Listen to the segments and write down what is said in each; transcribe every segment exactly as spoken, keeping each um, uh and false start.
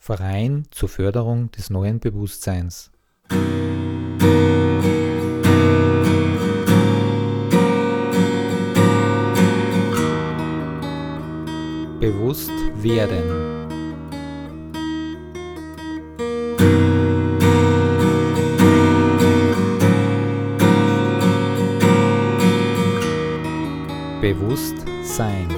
Verein zur Förderung des neuen Bewusstseins. Bewusst werden. Bewusst sein.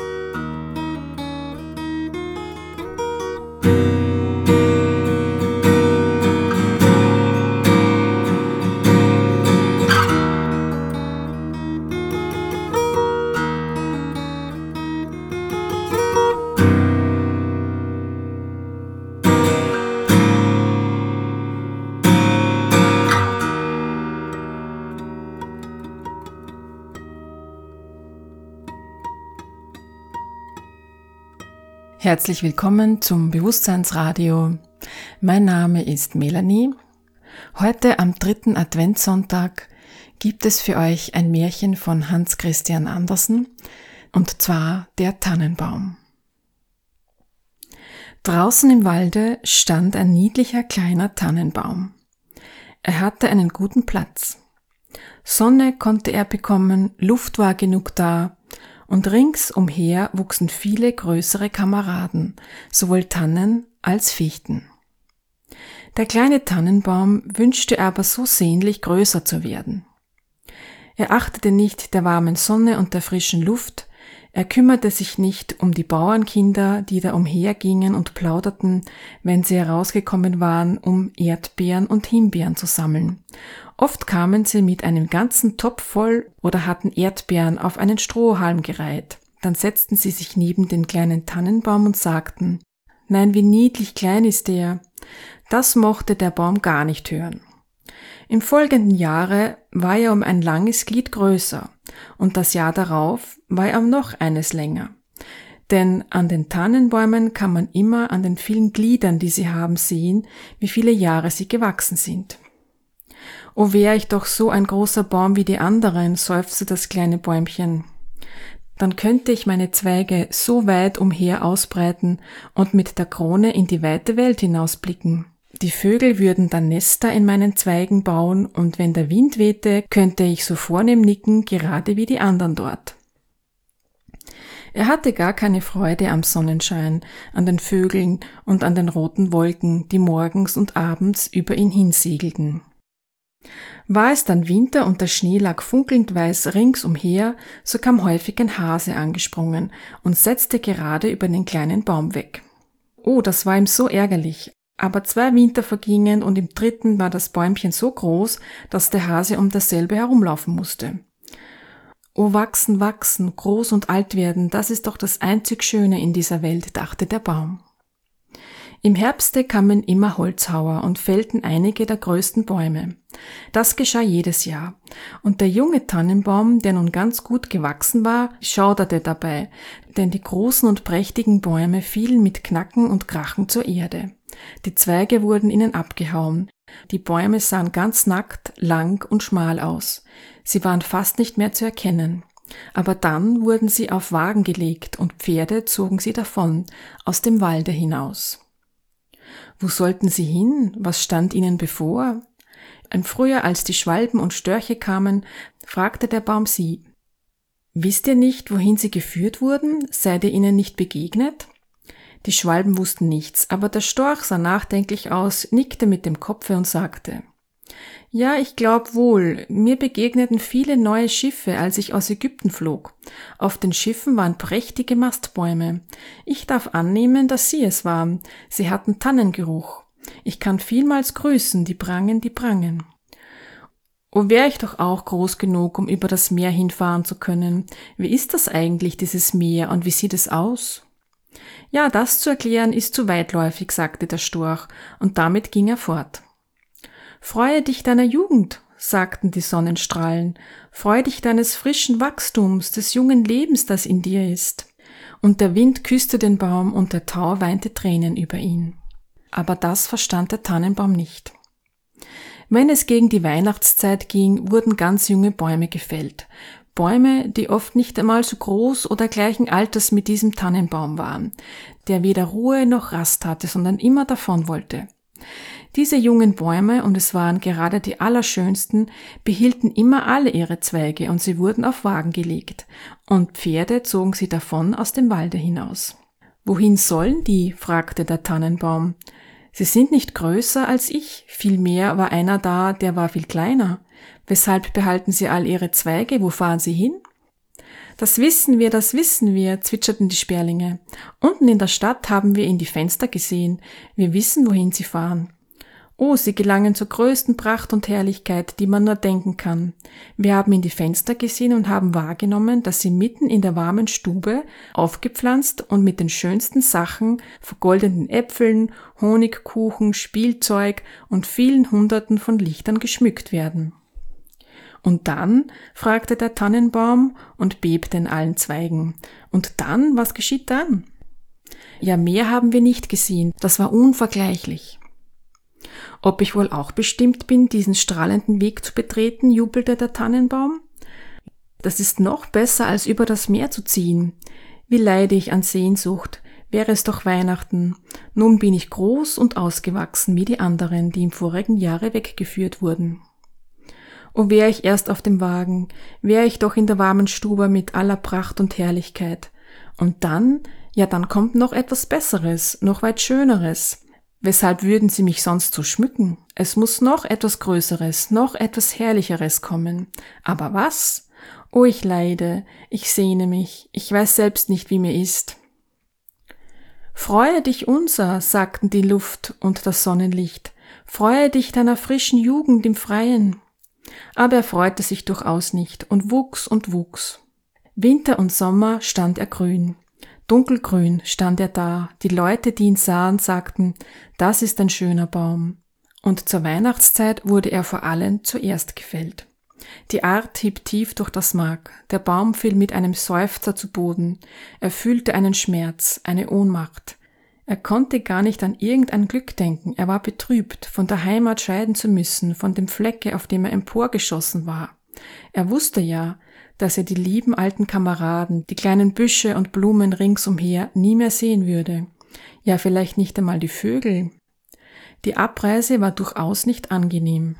Herzlich willkommen zum Bewusstseinsradio. Mein Name ist Melanie. Heute am dritten Adventssonntag gibt es für euch ein Märchen von Hans Christian Andersen, und zwar der Tannenbaum. Draußen im Walde stand ein niedlicher kleiner Tannenbaum. Er hatte einen guten Platz. Sonne konnte er bekommen, Luft war genug da, und ringsumher wuchsen viele größere Kameraden, sowohl Tannen als Fichten. Der kleine Tannenbaum wünschte aber so sehnlich, größer zu werden. Er achtete nicht der warmen Sonne und der frischen Luft, er kümmerte sich nicht um die Bauernkinder, die da umhergingen und plauderten, wenn sie herausgekommen waren, um Erdbeeren und Himbeeren zu sammeln. Oft kamen sie mit einem ganzen Topf voll oder hatten Erdbeeren auf einen Strohhalm gereiht. Dann setzten sie sich neben den kleinen Tannenbaum und sagten: »Nein, wie niedlich klein ist der!« Das mochte der Baum gar nicht hören. Im folgenden Jahre war er um ein langes Glied größer, und das Jahr darauf war er um noch eines länger. Denn an den Tannenbäumen kann man immer an den vielen Gliedern, die sie haben, sehen, wie viele Jahre sie gewachsen sind. »O wär ich doch so ein großer Baum wie die anderen«, seufzte das kleine Bäumchen. »Dann könnte ich meine Zweige so weit umher ausbreiten und mit der Krone in die weite Welt hinausblicken. Die Vögel würden dann Nester in meinen Zweigen bauen, und wenn der Wind wehte, könnte ich so vornehm nicken, gerade wie die anderen dort.« Er hatte gar keine Freude am Sonnenschein, an den Vögeln und an den roten Wolken, die morgens und abends über ihn hinsegelten. War es dann Winter und der Schnee lag funkelnd weiß ringsumher, so kam häufig ein Hase angesprungen und setzte gerade über den kleinen Baum weg. Oh, das war ihm so ärgerlich. Aber zwei Winter vergingen, und im dritten war das Bäumchen so groß, dass der Hase um dasselbe herumlaufen musste. »O wachsen, wachsen, groß und alt werden, das ist doch das einzig Schöne in dieser Welt«, dachte der Baum. Im Herbste kamen immer Holzhauer und fällten einige der größten Bäume. Das geschah jedes Jahr, und der junge Tannenbaum, der nun ganz gut gewachsen war, schauderte dabei, denn die großen und prächtigen Bäume fielen mit Knacken und Krachen zur Erde. Die Zweige wurden ihnen abgehauen, die Bäume sahen ganz nackt, lang und schmal aus. Sie waren fast nicht mehr zu erkennen. Aber dann wurden sie auf Wagen gelegt, und Pferde zogen sie davon, aus dem Walde hinaus. Wo sollten sie hin? Was stand ihnen bevor? Im Frühjahr, als die Schwalben und Störche kamen, fragte der Baum sie: »Wisst ihr nicht, wohin sie geführt wurden? Seid ihr ihnen nicht begegnet?« Die Schwalben wussten nichts, aber der Storch sah nachdenklich aus, nickte mit dem Kopfe und sagte: »Ja, ich glaub wohl, mir begegneten viele neue Schiffe, als ich aus Ägypten flog. Auf den Schiffen waren prächtige Mastbäume. Ich darf annehmen, dass sie es waren. Sie hatten Tannengeruch. Ich kann vielmals grüßen, die prangen, die prangen. Oh, wär ich doch auch groß genug, um über das Meer hinfahren zu können. Wie ist das eigentlich, dieses Meer, und wie sieht es aus?« »Ja, das zu erklären ist zu weitläufig«, sagte der Storch, und damit ging er fort. »Freue dich deiner Jugend«, sagten die Sonnenstrahlen, »freu dich deines frischen Wachstums, des jungen Lebens, das in dir ist.« Und der Wind küsste den Baum, und der Tau weinte Tränen über ihn. Aber das verstand der Tannenbaum nicht. Wenn es gegen die Weihnachtszeit ging, wurden ganz junge Bäume gefällt. Bäume, die oft nicht einmal so groß oder gleichen Alters mit diesem Tannenbaum waren, der weder Ruhe noch Rast hatte, sondern immer davon wollte. Diese jungen Bäume, und es waren gerade die allerschönsten, behielten immer alle ihre Zweige und sie wurden auf Wagen gelegt, und Pferde zogen sie davon aus dem Walde hinaus. »Wohin sollen die?« fragte der Tannenbaum. »Sie sind nicht größer als ich, vielmehr war einer da, der war viel kleiner. Weshalb behalten sie all ihre Zweige, wo fahren sie hin?« »Das wissen wir, das wissen wir«, zwitscherten die Sperlinge. »Unten in der Stadt haben wir in die Fenster gesehen. Wir wissen, wohin sie fahren. Oh, sie gelangen zur größten Pracht und Herrlichkeit, die man nur denken kann. Wir haben in die Fenster gesehen und haben wahrgenommen, dass sie mitten in der warmen Stube, aufgepflanzt und mit den schönsten Sachen, vergoldeten Äpfeln, Honigkuchen, Spielzeug und vielen Hunderten von Lichtern geschmückt werden.« »Und dann?«, fragte der Tannenbaum und bebte in allen Zweigen. »Und dann? Was geschieht dann?« »Ja, mehr haben wir nicht gesehen. Das war unvergleichlich.« »Ob ich wohl auch bestimmt bin, diesen strahlenden Weg zu betreten?«, jubelte der Tannenbaum. »Das ist noch besser, als über das Meer zu ziehen. Wie leide ich an Sehnsucht. Wäre es doch Weihnachten. Nun bin ich groß und ausgewachsen wie die anderen, die im vorigen Jahre weggeführt wurden. O wär ich erst auf dem Wagen, wär ich doch in der warmen Stube mit aller Pracht und Herrlichkeit. Und dann, ja dann kommt noch etwas Besseres, noch weit Schöneres. Weshalb würden sie mich sonst so schmücken? Es muss noch etwas Größeres, noch etwas Herrlicheres kommen. Aber was? Oh, ich leide, ich sehne mich, ich weiß selbst nicht, wie mir ist.« »Freue dich unser«, sagten die Luft und das Sonnenlicht, »freue dich deiner frischen Jugend im Freien.« Aber er freute sich durchaus nicht und wuchs und wuchs. Winter und Sommer stand er grün. Dunkelgrün stand er da. Die Leute, die ihn sahen, sagten, das ist ein schöner Baum. Und zur Weihnachtszeit wurde er vor allen zuerst gefällt. Die Art hieb tief durch das Mark. Der Baum fiel mit einem Seufzer zu Boden. Er fühlte einen Schmerz, eine Ohnmacht. Er konnte gar nicht an irgendein Glück denken. Er war betrübt, von der Heimat scheiden zu müssen, von dem Flecke, auf dem er emporgeschossen war. Er wusste ja, dass er die lieben alten Kameraden, die kleinen Büsche und Blumen ringsumher nie mehr sehen würde. Ja, vielleicht nicht einmal die Vögel. Die Abreise war durchaus nicht angenehm.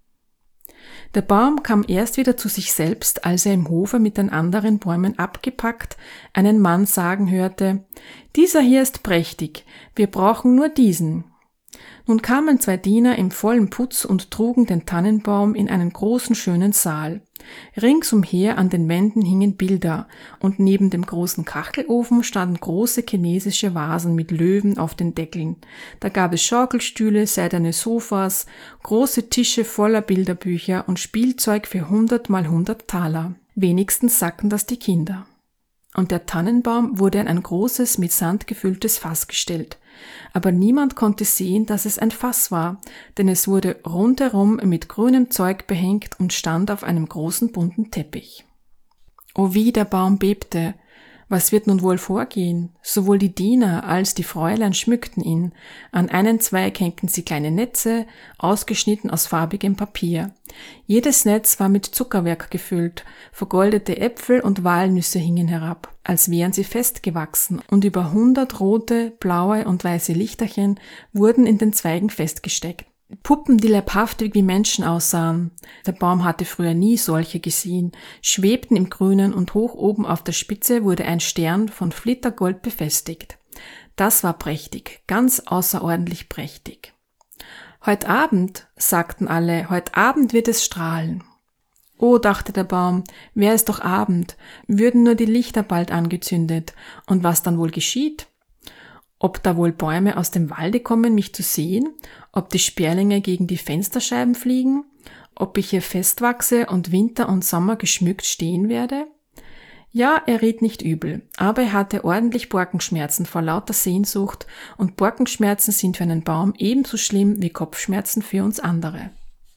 Der Baum kam erst wieder zu sich selbst, als er im Hofe mit den anderen Bäumen abgepackt einen Mann sagen hörte, »Dieser hier ist prächtig, wir brauchen nur diesen.« Nun kamen zwei Diener im vollen Putz und trugen den Tannenbaum in einen großen schönen Saal. Ringsumher an den Wänden hingen Bilder, und neben dem großen Kachelofen standen große chinesische Vasen mit Löwen auf den Deckeln. Da gab es Schaukelstühle, seidene Sofas, große Tische voller Bilderbücher und Spielzeug für hundert mal hundert Taler. Wenigstens sagten das die Kinder. Und der Tannenbaum wurde in ein großes, mit Sand gefülltes Fass gestellt. Aber niemand konnte sehen, dass es ein Fass war, denn es wurde rundherum mit grünem Zeug behängt und stand auf einem großen bunten Teppich. Oh, wie der Baum bebte! Was wird nun wohl vorgehen? Sowohl die Diener als die Fräulein schmückten ihn. An einen Zweig hängten sie kleine Netze, ausgeschnitten aus farbigem Papier. Jedes Netz war mit Zuckerwerk gefüllt, vergoldete Äpfel und Walnüsse hingen herab, als wären sie festgewachsen, und über hundert rote, blaue und weiße Lichterchen wurden in den Zweigen festgesteckt. Puppen, die leibhaftig wie Menschen aussahen, der Baum hatte früher nie solche gesehen, schwebten im Grünen, und hoch oben auf der Spitze wurde ein Stern von Flittergold befestigt. Das war prächtig, ganz außerordentlich prächtig. »Heut Abend«, sagten alle, »heut Abend wird es strahlen.« Oh, dachte der Baum, wär es doch Abend, würden nur die Lichter bald angezündet, und was dann wohl geschieht? Ob da wohl Bäume aus dem Walde kommen, mich zu sehen? Ob die Sperlinge gegen die Fensterscheiben fliegen? Ob ich hier festwachse und Winter und Sommer geschmückt stehen werde? Ja, er riet nicht übel, aber er hatte ordentlich Borkenschmerzen vor lauter Sehnsucht, und Borkenschmerzen sind für einen Baum ebenso schlimm wie Kopfschmerzen für uns andere.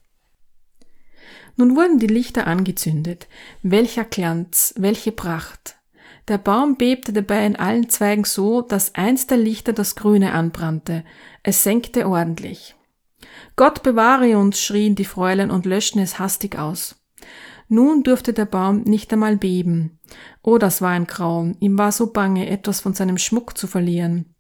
Nun wurden die Lichter angezündet. Welcher Glanz, welche Pracht! Der Baum bebte dabei in allen Zweigen so, dass eins der Lichter das Grüne anbrannte. Es senkte ordentlich. »Gott bewahre uns«, schrien die Fräulein und löschten es hastig aus. Nun durfte der Baum nicht einmal beben. Oh, das war ein Grauen. Ihm war so bange, etwas von seinem Schmuck zu verlieren.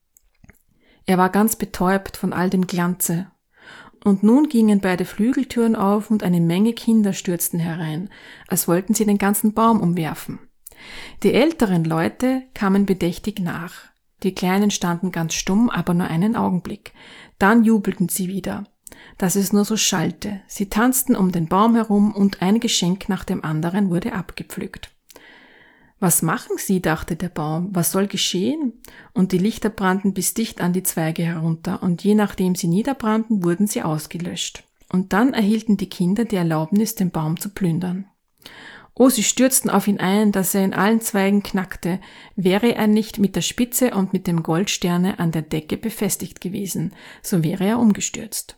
Er war ganz betäubt von all dem Glanze. Und nun gingen beide Flügeltüren auf und eine Menge Kinder stürzten herein, als wollten sie den ganzen Baum umwerfen. Die älteren Leute kamen bedächtig nach. Die Kleinen standen ganz stumm, aber nur einen Augenblick. Dann jubelten sie wieder, dass es nur so schallte. Sie tanzten um den Baum herum und ein Geschenk nach dem anderen wurde abgepflückt. Was machen sie, dachte der Baum, was soll geschehen? Und die Lichter brannten bis dicht an die Zweige herunter, und je nachdem sie niederbrannten, wurden sie ausgelöscht. Und dann erhielten die Kinder die Erlaubnis, den Baum zu plündern. Oh, sie stürzten auf ihn ein, dass er in allen Zweigen knackte, wäre er nicht mit der Spitze und mit dem Goldsterne an der Decke befestigt gewesen, so wäre er umgestürzt.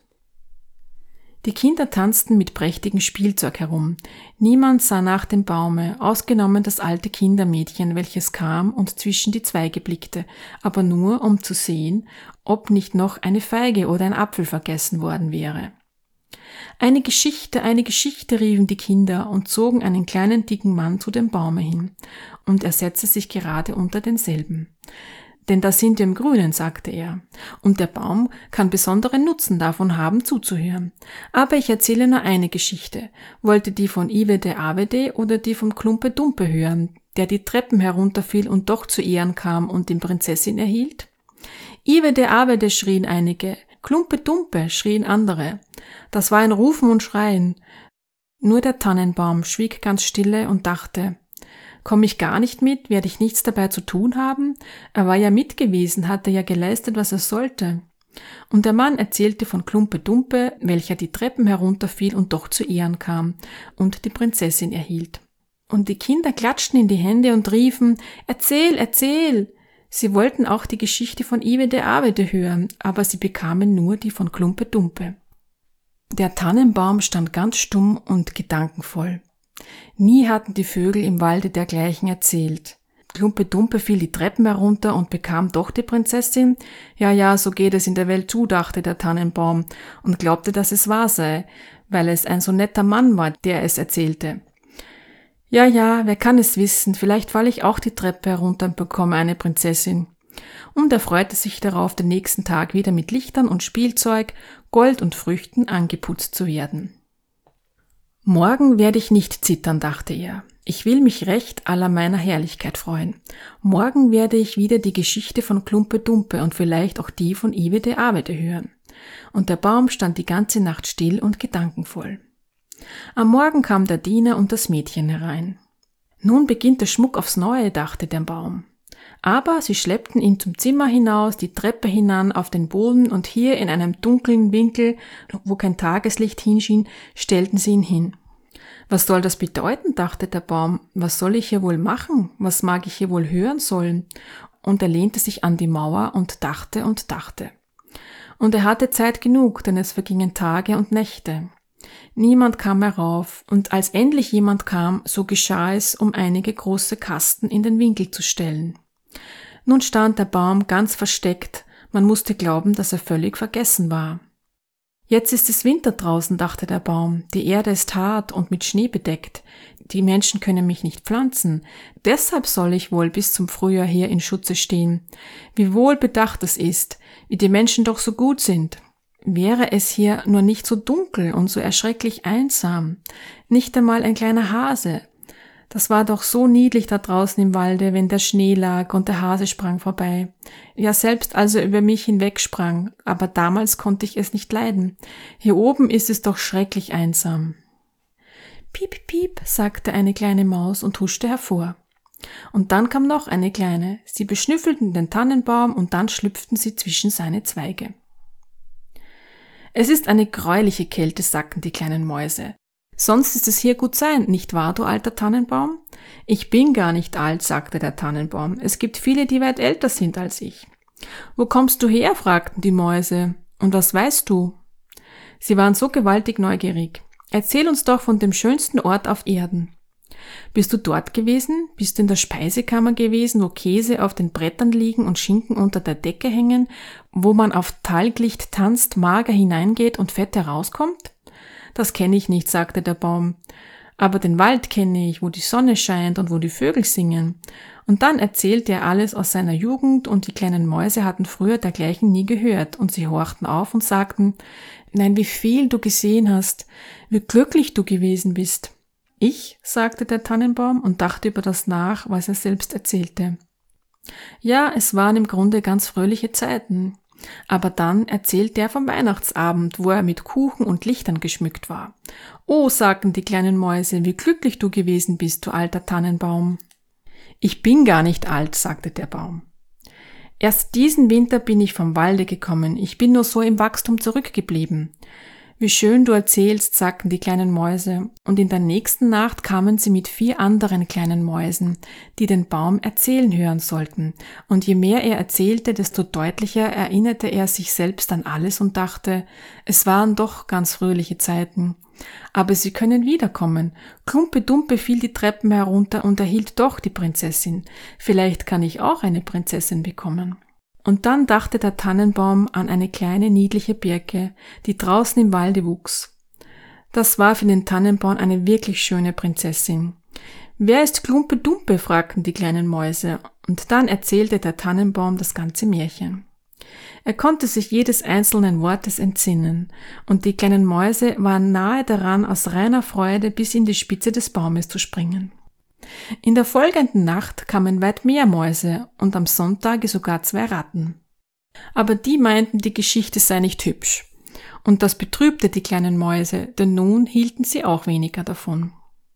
Die Kinder tanzten mit prächtigem Spielzeug herum. Niemand sah nach dem Baume, ausgenommen das alte Kindermädchen, welches kam und zwischen die Zweige blickte, aber nur, um zu sehen, ob nicht noch eine Feige oder ein Apfel vergessen worden wäre. Eine Geschichte, eine Geschichte, riefen die Kinder und zogen einen kleinen dicken Mann zu dem Baume hin, und er setzte sich gerade unter denselben. Denn da sind wir im Grünen, sagte er, und der Baum kann besonderen Nutzen davon haben, zuzuhören. Aber ich erzähle nur eine Geschichte. Wollte die von Ivede Avede oder die vom Klumpe Dumpe hören, der die Treppen herunterfiel und doch zu Ehren kam und die Prinzessin erhielt? Ivede Avede, schrien einige, Klumpe Dumpe, schrien andere. Das war ein Rufen und Schreien. Nur der Tannenbaum schwieg ganz stille und dachte, komme ich gar nicht mit, werde ich nichts dabei zu tun haben? Er war ja mit gewesen, hatte ja geleistet, was er sollte. Und der Mann erzählte von Klumpe Dumpe, welcher die Treppen herunterfiel und doch zu Ehren kam und die Prinzessin erhielt. Und die Kinder klatschten in die Hände und riefen, erzähl, erzähl! Sie wollten auch die Geschichte von Ivede Avede hören, aber sie bekamen nur die von Klumpe Dumpe. Der Tannenbaum stand ganz stumm und gedankenvoll. Nie hatten die Vögel im Walde dergleichen erzählt. Klumpe Dumpe fiel die Treppen herunter und bekam doch die Prinzessin. Ja, ja, so geht es in der Welt zu, dachte der Tannenbaum und glaubte, dass es wahr sei, weil es ein so netter Mann war, der es erzählte. Ja, ja, wer kann es wissen, vielleicht falle ich auch die Treppe herunter und bekomme eine Prinzessin. Und er freute sich darauf, den nächsten Tag wieder mit Lichtern und Spielzeug, Gold und Früchten angeputzt zu werden. Morgen werde ich nicht zittern, dachte er. Ich will mich recht aller meiner Herrlichkeit freuen. Morgen werde ich wieder die Geschichte von Klumpe Dumpe und vielleicht auch die von Ivede Avede hören. Und der Baum stand die ganze Nacht still und gedankenvoll. Am Morgen kam der Diener und das Mädchen herein. Nun beginnt der Schmuck aufs Neue, dachte der Baum. Aber sie schleppten ihn zum Zimmer hinaus, die Treppe hinan auf den Boden und hier in einem dunklen Winkel, wo kein Tageslicht hinschien, stellten sie ihn hin. Was soll das bedeuten, dachte der Baum. Was soll ich hier wohl machen? Was mag ich hier wohl hören sollen? Und er lehnte sich an die Mauer und dachte und dachte. Und er hatte Zeit genug, denn es vergingen Tage und Nächte. Niemand kam herauf, und als endlich jemand kam, so geschah es, um einige große Kasten in den Winkel zu stellen. Nun stand der Baum ganz versteckt, man musste glauben, dass er völlig vergessen war. Jetzt ist es Winter draußen, dachte der Baum, die Erde ist hart und mit Schnee bedeckt, die Menschen können mich nicht pflanzen, deshalb soll ich wohl bis zum Frühjahr hier in Schutze stehen. Wie wohl bedacht es ist, wie die Menschen doch so gut sind. Wäre es hier nur nicht so dunkel und so erschrecklich einsam, nicht einmal ein kleiner Hase. Das war doch so niedlich da draußen im Walde, wenn der Schnee lag und der Hase sprang vorbei. Ja, selbst als er über mich hinwegsprang, aber damals konnte ich es nicht leiden. Hier oben ist es doch schrecklich einsam. Piep, piep, sagte eine kleine Maus und huschte hervor. Und dann kam noch eine kleine. Sie beschnüffelten den Tannenbaum und dann schlüpften sie zwischen seine Zweige. Es ist eine greuliche Kälte, sagten die kleinen Mäuse. Sonst ist es hier gut sein, nicht wahr, du alter Tannenbaum? Ich bin gar nicht alt, sagte der Tannenbaum. Es gibt viele, die weit älter sind als ich. Wo kommst du her? fragten die Mäuse. Und was weißt du? Sie waren so gewaltig neugierig. Erzähl uns doch von dem schönsten Ort auf Erden. Bist du dort gewesen? Bist du in der Speisekammer gewesen, wo Käse auf den Brettern liegen und Schinken unter der Decke hängen, wo man auf Talglicht tanzt, mager hineingeht und fett herauskommt? Das kenne ich nicht, sagte der Baum. Aber den Wald kenne ich, wo die Sonne scheint und wo die Vögel singen. Und dann erzählte er alles aus seiner Jugend und die kleinen Mäuse hatten früher dergleichen nie gehört und sie horchten auf und sagten, nein, wie viel du gesehen hast, wie glücklich du gewesen bist. Ich, sagte der Tannenbaum und dachte über das nach, was er selbst erzählte. Ja, es waren im Grunde ganz fröhliche Zeiten. Aber dann erzählte er vom Weihnachtsabend, wo er mit Kuchen und Lichtern geschmückt war. Oh, sagten die kleinen Mäuse, wie glücklich du gewesen bist, du alter Tannenbaum. Ich bin gar nicht alt, sagte der Baum. Erst diesen Winter bin ich vom Walde gekommen, ich bin nur so im Wachstum zurückgeblieben. Wie schön du erzählst, sagten die kleinen Mäuse, und in der nächsten Nacht kamen sie mit vier anderen kleinen Mäusen, die den Baum erzählen hören sollten, und je mehr er erzählte, desto deutlicher erinnerte er sich selbst an alles und dachte, es waren doch ganz fröhliche Zeiten. Aber sie können wiederkommen. Klumpe-Dumpe fiel die Treppen herunter und erhielt doch die Prinzessin. Vielleicht kann ich auch eine Prinzessin bekommen. Und dann dachte der Tannenbaum an eine kleine niedliche Birke, die draußen im Walde wuchs. Das war für den Tannenbaum eine wirklich schöne Prinzessin. »Wer ist Klumpe-Dumpe?« fragten die kleinen Mäuse, und dann erzählte der Tannenbaum das ganze Märchen. Er konnte sich jedes einzelnen Wortes entsinnen, und die kleinen Mäuse waren nahe daran, aus reiner Freude bis in die Spitze des Baumes zu springen. In der folgenden Nacht kamen weit mehr Mäuse und am Sonntage sogar zwei Ratten. Aber die meinten, die Geschichte sei nicht hübsch. Und das betrübte die kleinen Mäuse, denn nun hielten sie auch weniger davon.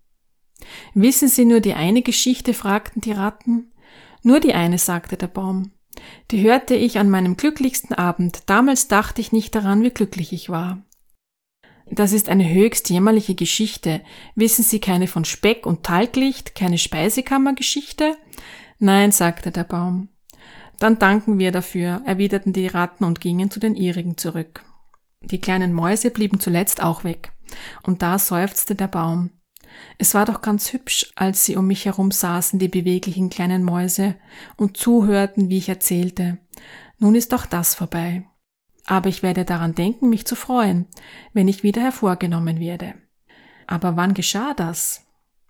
»Wissen Sie nur die eine Geschichte?« fragten die Ratten. »Nur die eine«, sagte der Baum. »Die hörte ich an meinem glücklichsten Abend. Damals dachte ich nicht daran, wie glücklich ich war.« »Das ist eine höchst jämmerliche Geschichte. Wissen Sie keine von Speck und Talglicht, keine Speisekammergeschichte?« »Nein«, sagte der Baum. »Dann danken wir dafür«, erwiderten die Ratten und gingen zu den ihrigen zurück. Die kleinen Mäuse blieben zuletzt auch weg, und da seufzte der Baum. Es war doch ganz hübsch, als sie um mich herum saßen, die beweglichen kleinen Mäuse, und zuhörten, wie ich erzählte. Nun ist auch das vorbei. Aber ich werde daran denken, mich zu freuen, wenn ich wieder hervorgenommen werde. Aber wann geschah das?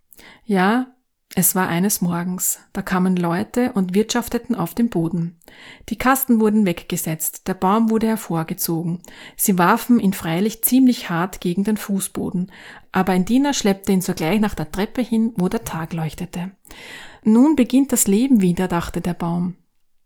Ja, es war eines Morgens. Da kamen Leute und wirtschafteten auf dem Boden. Die Kasten wurden weggesetzt, der Baum wurde hervorgezogen. Sie warfen ihn freilich ziemlich hart gegen den Fußboden, aber ein Diener schleppte ihn sogleich nach der Treppe hin, wo der Tag leuchtete. Nun beginnt das Leben wieder, dachte der Baum.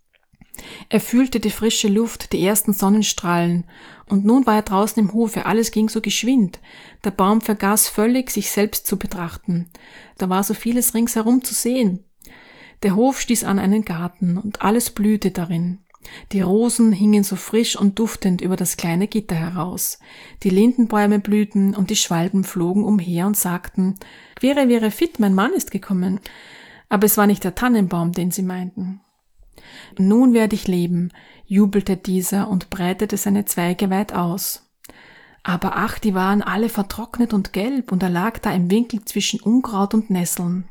Er fühlte die frische Luft, die ersten Sonnenstrahlen, und nun war er draußen im Hofe, alles ging so geschwind. Der Baum vergaß völlig, sich selbst zu betrachten. Da war so vieles ringsherum zu sehen. Der Hof stieß an einen Garten, und alles blühte darin. Die Rosen hingen so frisch und duftend über das kleine Gitter heraus. Die Lindenbäume blühten, und die Schwalben flogen umher und sagten, »Quere, wäre fit, mein Mann ist gekommen.« Aber es war nicht der Tannenbaum, den sie meinten. »Nun werde ich leben«, jubelte dieser und breitete seine Zweige weit aus. Aber ach, die waren alle vertrocknet und gelb, und er lag da im Winkel zwischen Unkraut und Nesseln.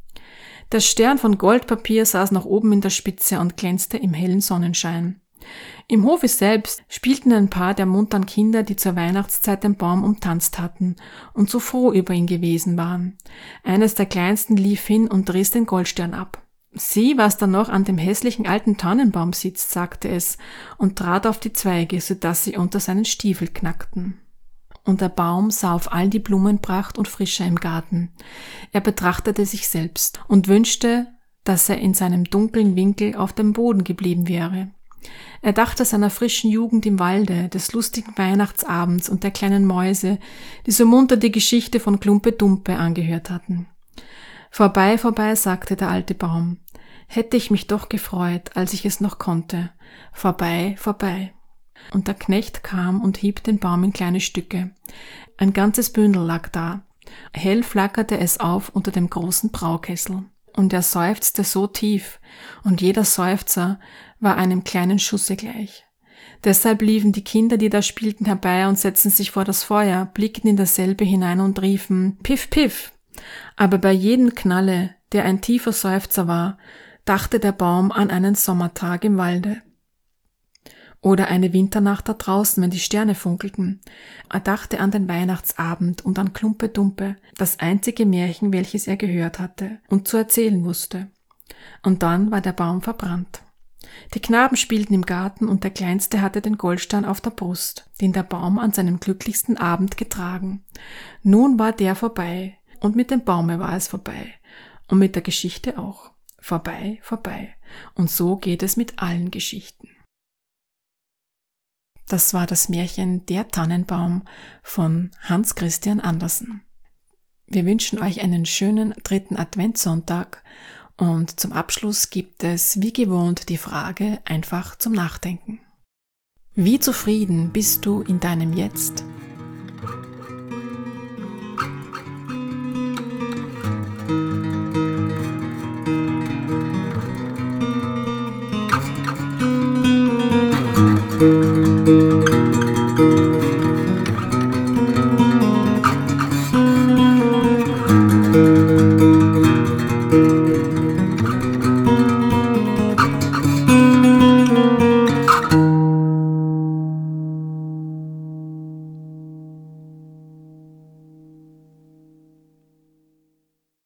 Der Stern von Goldpapier saß noch oben in der Spitze und glänzte im hellen Sonnenschein. Im Hofe selbst spielten ein paar der muntern Kinder, die zur Weihnachtszeit den Baum umtanzt hatten und so froh über ihn gewesen waren. Eines der Kleinsten lief hin und riss den Goldstern ab. »Sieh, was da noch an dem hässlichen alten Tannenbaum sitzt«, sagte es und trat auf die Zweige, so dass sie unter seinen Stiefel knackten. Und der Baum sah auf all die Blumenpracht und Frische im Garten. Er betrachtete sich selbst und wünschte, dass er in seinem dunklen Winkel auf dem Boden geblieben wäre. Er dachte seiner frischen Jugend im Walde, des lustigen Weihnachtsabends und der kleinen Mäuse, die so munter die Geschichte von Klumpe-Dumpe angehört hatten. »Vorbei, vorbei«, sagte der alte Baum. »Hätte ich mich doch gefreut, als ich es noch konnte. Vorbei, vorbei.« Und der Knecht kam und hieb den Baum in kleine Stücke. Ein ganzes Bündel lag da. Hell flackerte es auf unter dem großen Braukessel. Und er seufzte so tief, und jeder Seufzer war einem kleinen Schusse gleich. Deshalb liefen die Kinder, die da spielten, herbei und setzten sich vor das Feuer, blickten in dasselbe hinein und riefen »Piff, piff«. Aber bei jedem Knalle, der ein tiefer Seufzer war, dachte der Baum an einen Sommertag im Walde. Oder eine Winternacht da draußen, wenn die Sterne funkelten. Er dachte an den Weihnachtsabend und an Klumpe Dumpe, das einzige Märchen, welches er gehört hatte und zu erzählen wusste. Und dann war der Baum verbrannt. Die Knaben spielten im Garten und der Kleinste hatte den Goldstern auf der Brust, den der Baum an seinem glücklichsten Abend getragen. Nun war der vorbei und mit dem Baume war es vorbei und mit der Geschichte auch. Vorbei, vorbei. Und so geht es mit allen Geschichten. Das war das Märchen Der Tannenbaum von Hans Christian Andersen. Wir wünschen euch einen schönen dritten Adventssonntag und zum Abschluss gibt es wie gewohnt die Frage einfach zum Nachdenken. Wie zufrieden bist du in deinem Jetzt? Musik